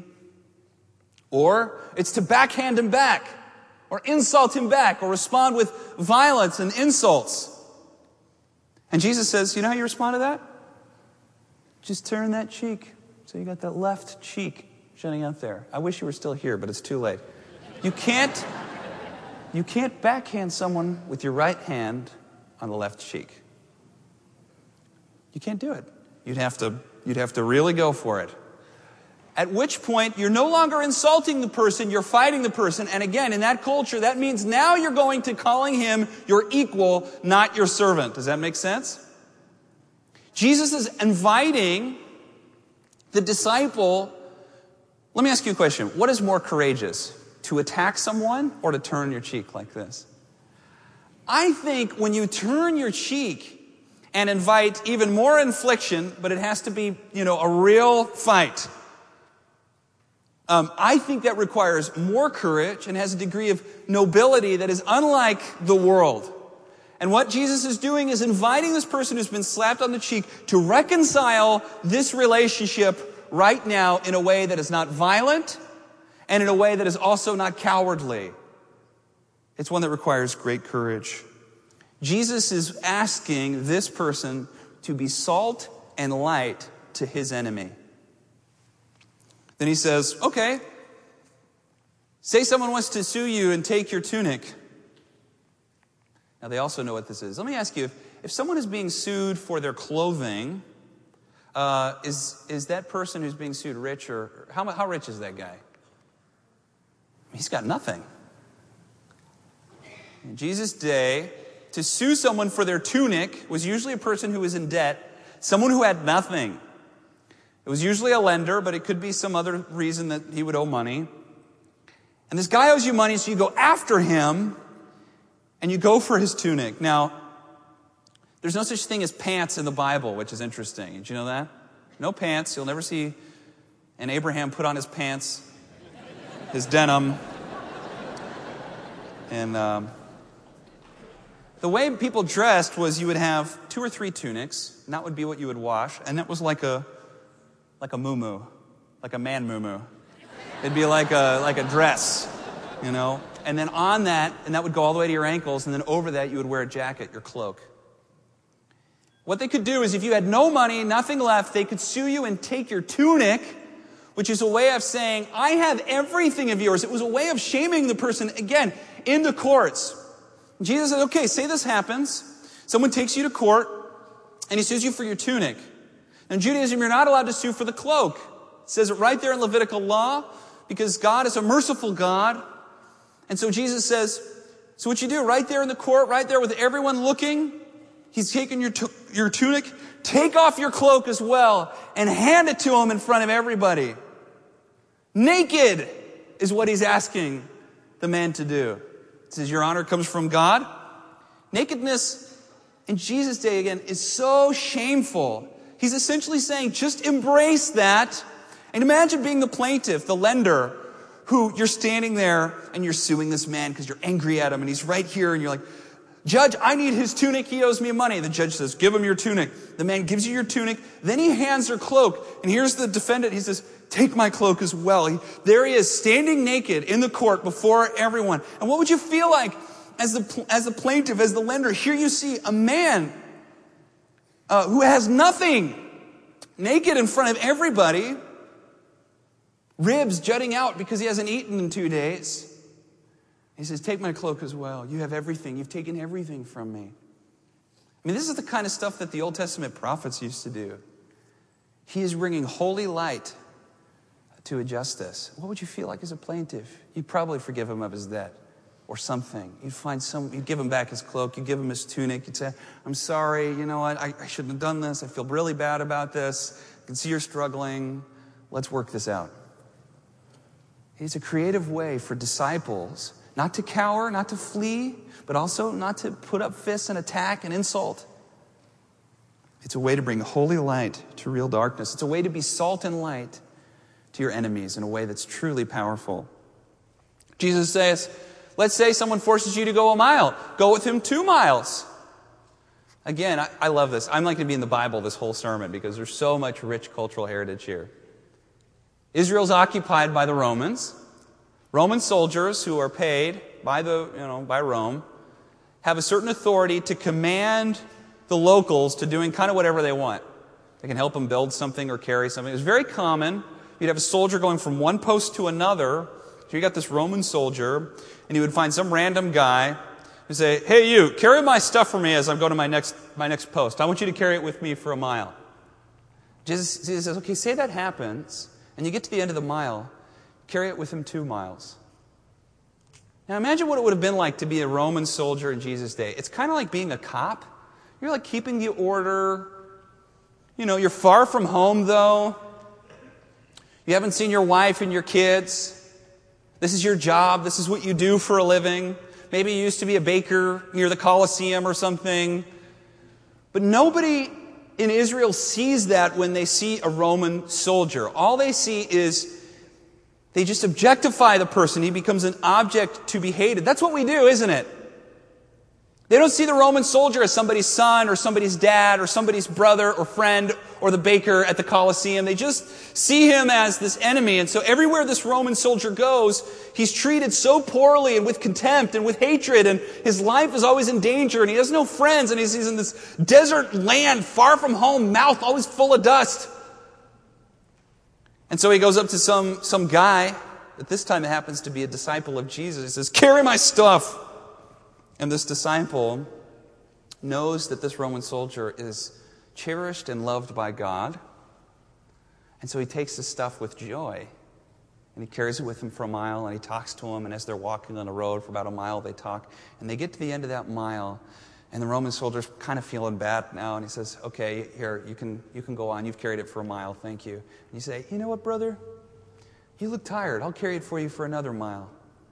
Or it's to backhand him back, or insult him back, or respond with violence and insults. And Jesus says, you know how you respond to that? Just turn that cheek. So you got that left cheek shining out there. I wish you were still here, but it's too late. You can't backhand someone with your right hand on the left cheek. You can't do it. You'd have to really go for it. At which point, you're no longer insulting the person, you're fighting the person. And again, in that culture, that means now you're going to calling him your equal, not your servant. Does that make sense? Jesus is inviting the disciple. Let me ask you a question. What is more courageous? To attack someone or to turn your cheek like this? I think when you turn your cheek and invite even more infliction, but it has to be, a real fight. I think that requires more courage and has a degree of nobility that is unlike the world. And what Jesus is doing is inviting this person who's been slapped on the cheek to reconcile this relationship right now in a way that is not violent and in a way that is also not cowardly. It's one that requires great courage. Jesus is asking this person to be salt and light to his enemy. Then he says, okay, say someone wants to sue you and take your tunic. Now they also know what this is. Let me ask you, if someone is being sued for their clothing, is that person who's being sued rich, or how rich is that guy? He's got nothing. In Jesus' day, to sue someone for their tunic was usually a person who was in debt, someone who had nothing. It was usually a lender, but it could be some other reason that he would owe money. And this guy owes you money, so you go after him, and you go for his tunic. Now, there's no such thing as pants in the Bible, which is interesting. Did you know that? No pants. You'll never see an Abraham put on his pants, his denim. And the way people dressed was you would have 2 or 3 tunics, and that would be what you would wash, and that was like a muumuu, like a man muumuu. It'd be like a dress, And then on that, and that would go all the way to your ankles, and then over that you would wear a jacket, your cloak. What they could do is if you had no money, nothing left, they could sue you and take your tunic, which is a way of saying, I have everything of yours. It was a way of shaming the person, again, in the courts. Jesus said, okay, say this happens. Someone takes you to court, and he sues you for your tunic. In Judaism, you're not allowed to sue for the cloak. It says it right there in Levitical law, because God is a merciful God. And so Jesus says, so what you do, right there in the court, right there with everyone looking, he's taking your tunic, take off your cloak as well, and hand it to him in front of everybody. Naked is what he's asking the man to do. He says, your honor comes from God. Nakedness in Jesus' day, again, is so shameful. He's essentially saying, just embrace that. And imagine being the plaintiff, the lender, who you're standing there and you're suing this man because you're angry at him and he's right here and you're like, Judge, I need his tunic. He owes me money. The judge says, give him your tunic. The man gives you your tunic. Then he hands her cloak. And here's the defendant. He says, take my cloak as well. There he is, standing naked in the court before everyone. And what would you feel like as the plaintiff, as the lender? Here you see a man who has nothing, naked in front of everybody, ribs jutting out because he hasn't eaten in 2 days. He says, take my cloak as well. You have everything. You've taken everything from me. I mean, this is the kind of stuff that the Old Testament prophets used to do. He is bringing holy light to a justice. What would you feel like as a plaintiff? You'd probably forgive him of his debt or something. You'd give him back his cloak. You'd give him his tunic. You'd say, I'm sorry. You know what? I shouldn't have done this. I feel really bad about this. I can see you're struggling. Let's work this out. It's a creative way for disciples not to cower, not to flee, but also not to put up fists and attack and insult. It's a way to bring holy light to real darkness. It's a way to be salt and light to your enemies in a way that's truly powerful. Jesus says, let's say someone forces you to go a mile. Go with him 2 miles. Again, I love this. I'm like to be in the Bible this whole sermon because there's so much rich cultural heritage here. Israel's occupied by the Romans. Roman soldiers who are paid by Rome have a certain authority to command the locals to doing kind of whatever they want. They can help them build something or carry something. It was very common. You'd have a soldier going from one post to another. So you got this Roman soldier, and he would find some random guy and say, hey, you, carry my stuff for me as I'm going to my next post. I want you to carry it with me for a mile. Jesus says, okay, say that happens, and you get to the end of the mile, carry it with him 2 miles. Now imagine what it would have been like to be a Roman soldier in Jesus' day. It's kind of like being a cop. You're like keeping the order. You're far from home though. You haven't seen your wife and your kids. This is your job. This is what you do for a living. Maybe you used to be a baker near the Colosseum or something. But nobody in Israel sees that when they see a Roman soldier. All they see is they just objectify the person. He becomes an object to be hated. That's what we do, isn't it? They don't see the Roman soldier as somebody's son or somebody's dad or somebody's brother or friend or the baker at the Colosseum. They just see him as this enemy. And so everywhere this Roman soldier goes, he's treated so poorly and with contempt and with hatred, and his life is always in danger, and he has no friends, and he's in this desert land, far from home, mouth always full of dust. And so he goes up to some guy, at this time it happens to be a disciple of Jesus. He says, carry my stuff. And this disciple knows that this Roman soldier is cherished and loved by God. And so he takes his stuff with joy. And he carries it with him for a mile, and he talks to him. And as they're walking on a road for about a mile, they talk. And they get to the end of that mile, and the Roman soldier's kind of feeling bad now. And he says, okay, here, you can go on. You've carried it for a mile. Thank you. And you say, you know what, brother? You look tired. I'll carry it for you for another mile.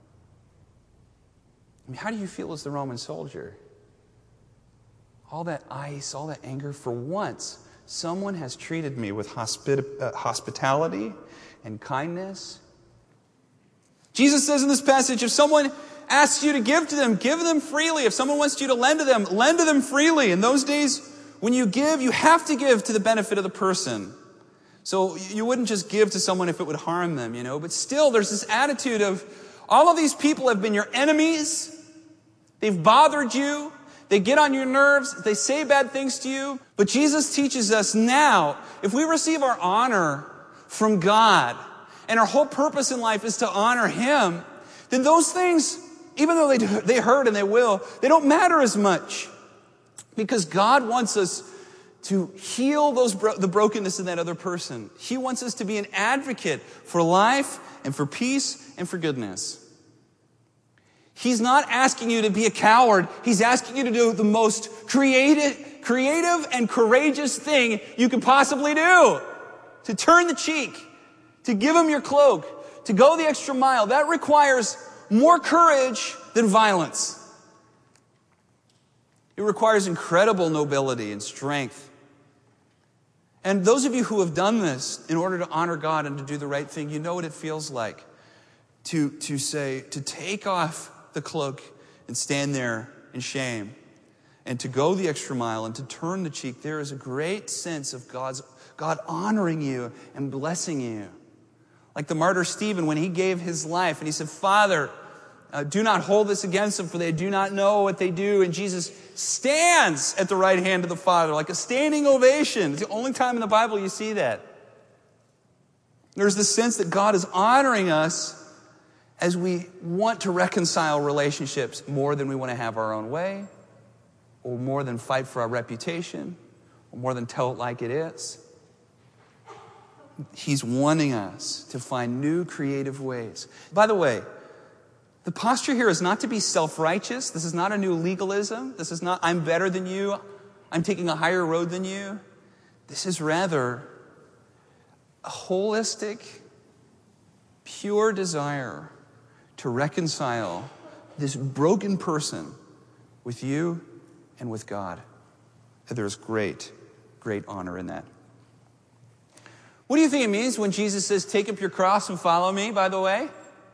I mean, how do you feel as the Roman soldier? All that ice, all that anger. For once, someone has treated me with hospitality and kindness. Jesus says in this passage, if someone asks you to give to them, give them freely. If someone wants you to lend to them freely. In those days, when you give, you have to give to the benefit of the person. So you wouldn't just give to someone if it would harm them, But still, there's this attitude of, all of these people have been your enemies. They've bothered you. They get on your nerves. They say bad things to you. But Jesus teaches us now, if we receive our honor from God, and our whole purpose in life is to honor him, then those things, even though they hurt and they will, they don't matter as much. Because God wants us to heal the brokenness in that other person. He wants us to be an advocate for life and for peace and for goodness. He's not asking you to be a coward. He's asking you to do the most creative and courageous thing you could possibly do. To turn the cheek, to give him your cloak, to go the extra mile. That requires more courage than violence. It requires incredible nobility and strength. And those of you who have done this in order to honor God and to do the right thing, you know what it feels like to take off the cloak and stand there in shame and to go the extra mile and to turn the cheek. There is a great sense of God honoring you and blessing you. Like the martyr Stephen, when he gave his life and he said, Father, do not hold this against them, for they do not know what they do. And Jesus stands at the right hand of the Father, like a standing ovation. It's the only time in the Bible you see that. There's this sense that God is honoring us as we want to reconcile relationships more than we want to have our own way, or more than fight for our reputation, or more than tell it like it is. He's wanting us to find new creative ways. By the way, the posture here is not to be self-righteous. This is not a new legalism. This is not, I'm better than you. I'm taking a higher road than you. This is rather a holistic, pure desire to reconcile this broken person with you and with God. There's great, great honor in that. What do you think it means when Jesus says, take up your cross and follow me, by the way?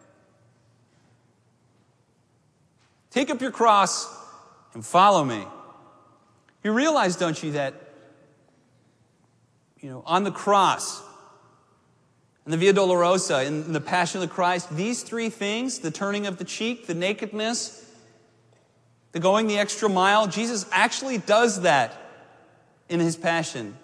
Take up your cross and follow me. You realize, don't you, that, on the cross, in the Via Dolorosa, in the Passion of the Christ, these three things, the turning of the cheek, the nakedness, the going the extra mile, Jesus actually does that in his Passion.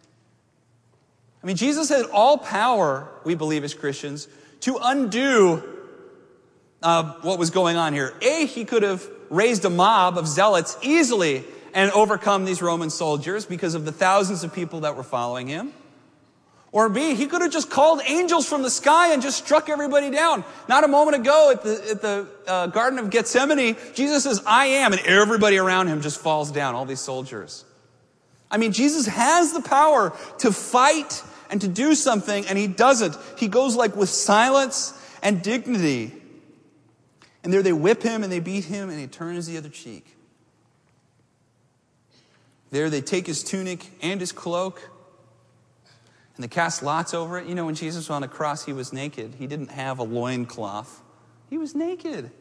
I mean, Jesus had all power, we believe as Christians, to undo what was going on here. He could have raised a mob of zealots easily and overcome these Roman soldiers because of the thousands of people that were following him. Or B, he could have just called angels from the sky and just struck everybody down. Not a moment ago at the Garden of Gethsemane, Jesus says, I am, and everybody around him just falls down, all these soldiers. I mean, Jesus has the power to fight and to do something, and he doesn't. He goes like with silence and dignity. And there they whip him and they beat him and he turns the other cheek. There they take his tunic and his cloak and they cast lots over it. When Jesus was on the cross, he was naked. He didn't have a loincloth. He was naked.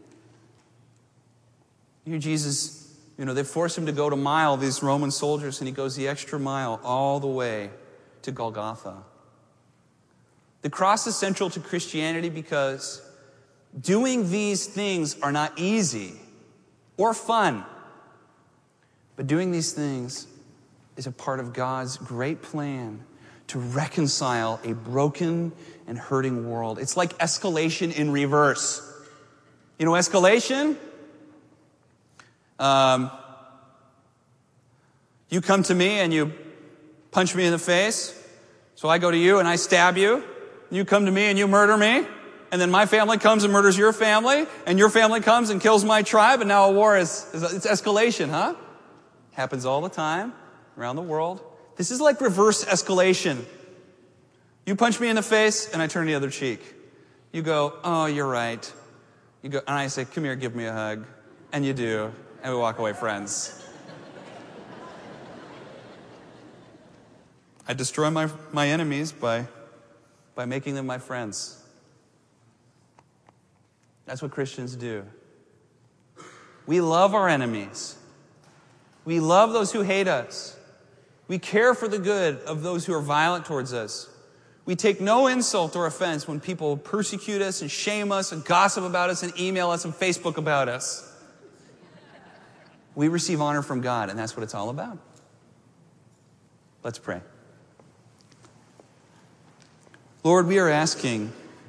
Jesus, they force him to go to mile, these Roman soldiers, and he goes the extra mile all the way to Golgotha. The cross is central to Christianity because doing these things are not easy or fun. But doing these things is a part of God's great plan to reconcile a broken and hurting world. It's like escalation in reverse. Escalation? You come to me and you punch me in the face. So I go to you and I stab you. You come to me and you murder me. And then my family comes and murders your family. And your family comes and kills my tribe. And now a war it's escalation, huh? Happens all the time around the world. This is like reverse escalation. You punch me in the face and I turn the other cheek. You go, oh, you're right. You go, and I say, come here, give me a hug. And you do. And we walk away friends. I destroy my enemies by making them my friends. That's what Christians do. We love our enemies. We love those who hate us. We care for the good of those who are violent towards us. We take no insult or offense when people persecute us and shame us and gossip about us and email us and Facebook about us. We receive honor from God, and that's what it's all about. Let's pray. Lord, we are asking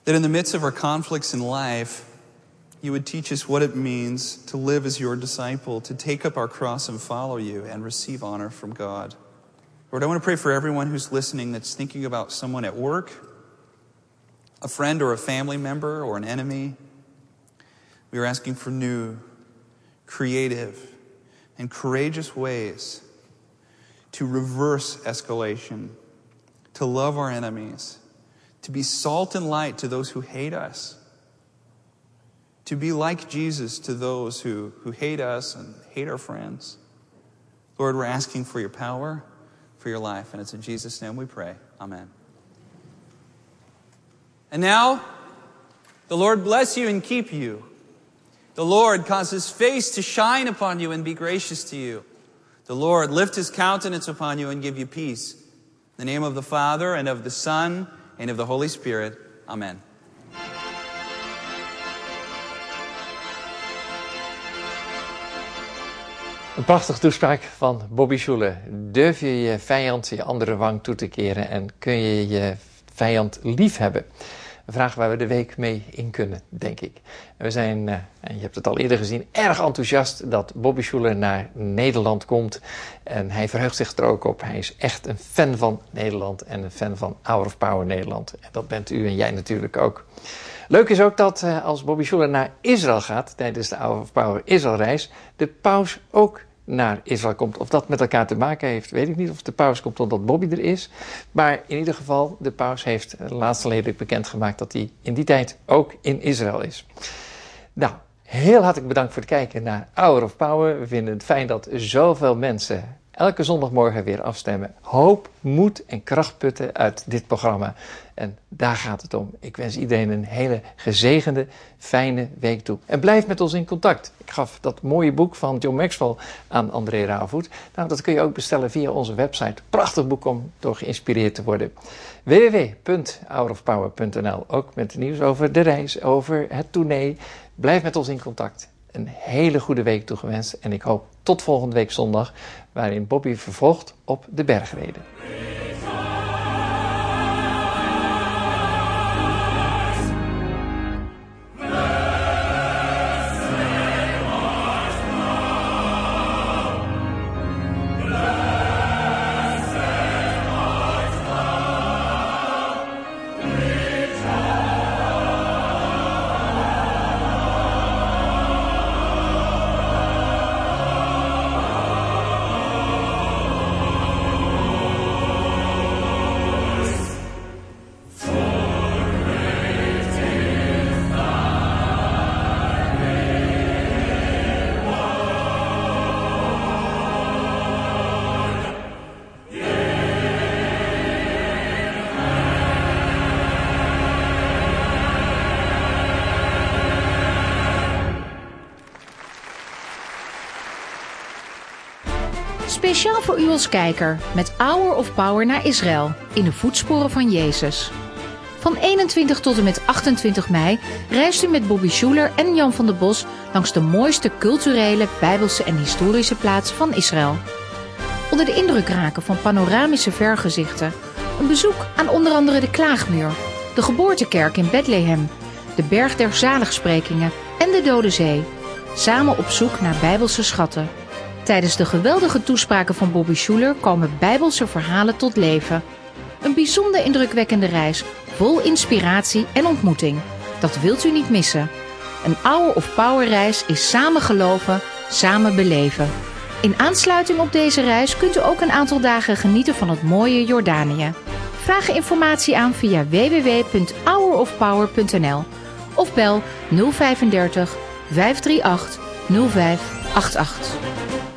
That in the midst of our conflicts in life, you would teach us what it means to live as your disciple, to take up our cross and follow you and receive honor from God. Lord, I want to pray for everyone who's listening that's thinking about someone at work, a friend or a family member or an enemy. We are asking for new, creative, and courageous ways to reverse escalation, to love our enemies, to be salt and light to those who hate us, to be like Jesus to those who hate us and hate our friends. Lord, we're asking for your power, for your life, and it's in Jesus' name we pray. Amen. And now, the Lord bless you and keep you. The Lord cause his face to shine upon you and be gracious to you. The Lord lift his countenance upon you and give you peace. In the name of the Father, and of the Son, and of the Holy Spirit. Amen. Een prachtige toespraak van Bobby Schuller. Durf je je vijand je andere wang toe te keren en kun je je vijand lief hebben? Een vraag waar we de week mee in kunnen, denk ik. En we zijn, en je hebt het al eerder gezien, erg enthousiast dat Bobby Schuller naar Nederland komt. En hij verheugt zich er ook op. Hij is echt een fan van Nederland en een fan van Hour of Power Nederland. En dat bent u en jij natuurlijk ook. Leuk is ook dat als Bobby Schuller naar Israël gaat, tijdens de Hour of Power Israël-reis, de paus ook naar Israël komt. Of dat met elkaar te maken heeft, weet ik niet. Of de paus komt omdat Bobby er is. Maar in ieder geval, de paus heeft laatst geleden bekendgemaakt dat hij in die tijd ook in Israël is. Nou, heel hartelijk bedankt voor het kijken naar Hour of Power. We vinden het fijn dat zoveel mensen elke zondagmorgen weer afstemmen. Hoop, moed en kracht putten uit dit programma. En daar gaat het om. Ik wens iedereen een hele gezegende, fijne week toe. En blijf met ons in contact. Ik gaf dat mooie boek van John Maxwell aan André Rauwvoet. Nou, dat kun je ook bestellen via onze website. Prachtig boek om door geïnspireerd te worden. www.hourofpower.nl. Ook met nieuws over de reis, over het tournee. Blijf met ons in contact. Een hele goede week toegewenst. En ik hoop tot volgende week zondag, waarin Bobby vervolgt op de bergreden. Speciaal voor u als kijker met Hour of Power naar Israël in de voetsporen van Jezus. Van 21 tot en met 28 mei reist u met Bobby Schuller en Jan van der Bos langs de mooiste culturele, bijbelse en historische plaatsen van Israël. Onder de indruk raken van panoramische vergezichten, een bezoek aan onder andere de Klaagmuur, de geboortekerk in Bethlehem, de Berg der Zaligsprekingen en de Dode Zee. Samen op zoek naar bijbelse schatten. Tijdens de geweldige toespraken van Bobby Schuller komen bijbelse verhalen tot leven. Een bijzonder indrukwekkende reis, vol inspiratie en ontmoeting. Dat wilt u niet missen. Een Hour of Power reis is samen geloven, samen beleven. In aansluiting op deze reis kunt u ook een aantal dagen genieten van het mooie Jordanië. Vraag informatie aan via www.hourofpower.nl of bel 035 538 0588.